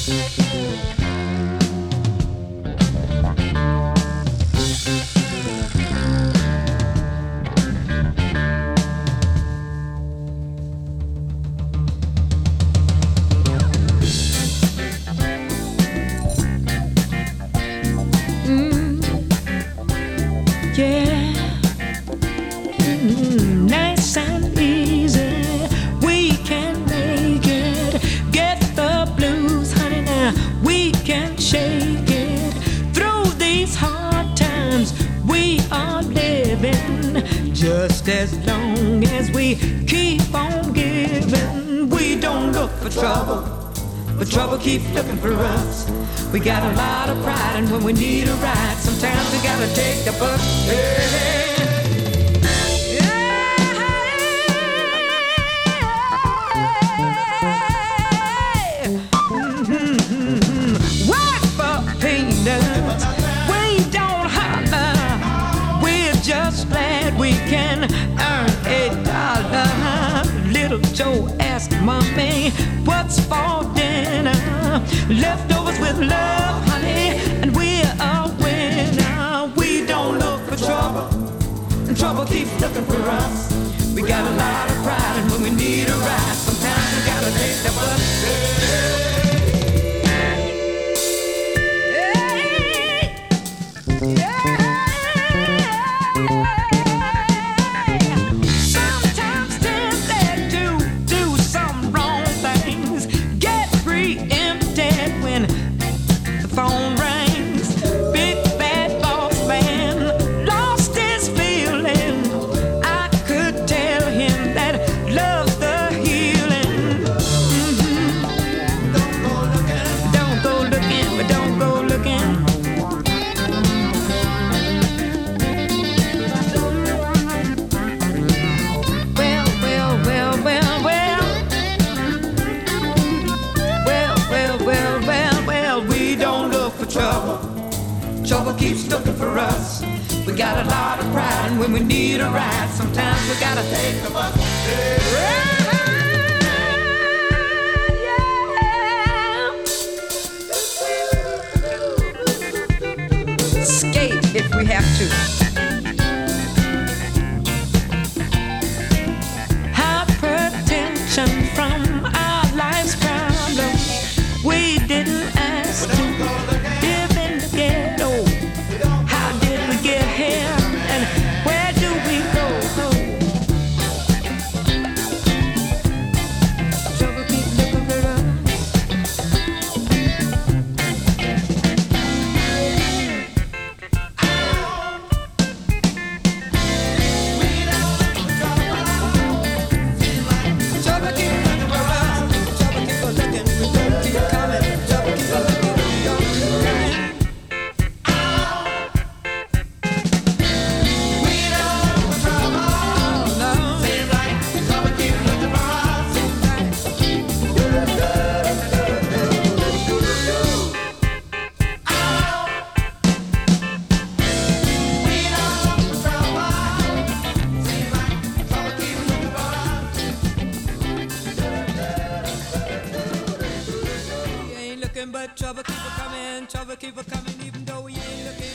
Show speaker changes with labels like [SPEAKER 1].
[SPEAKER 1] Yeah, nice and easy, we can make it. Get the blues, honey, now we can shake it. Through these hard times we are living, just as long as we keep on giving. We don't look for trouble, but trouble keeps looking for us. We got a lot of pride, and when we need a ride, sometimes we gotta take the bus. Hey. Work for peanuts, we don't holler. We're just glad we can earn $1. Little Joe asked Mommy, what's for dinner? Leftovers with love, honey, and we're a winner. We don't look for trouble, and trouble keeps looking for us. We got a lot of pride, and when we need a ride, sometimes we gotta take the bus. Sometimes tempted to do some wrong things, get preempted when the phone rings. Big bad boss man lost his feeling. I could tell him that love's the healing. Don't go looking, don't go looking, but don't go looking. Well, we don't look for trouble. Trouble keeps looking for us. We got a lot of pride, and when we need a ride, sometimes we gotta take the bus. Skate if we have to. Hypertension from our life's problems. We didn't ask to live in the ghetto. How did we get here, and where do we go? Trouble keeps looking for us. Trouble keeps looking for us. Trouble keeps looking. We don't keep coming. Trouble keeps looking. We don't keep coming. We don't look for trouble. No. Seems like trouble keeps looking for us. We don't look for trouble. Seems like trouble keeps looking for us. We ain't looking, but trouble keep coming. Trouble keep coming, even though we ain't looking.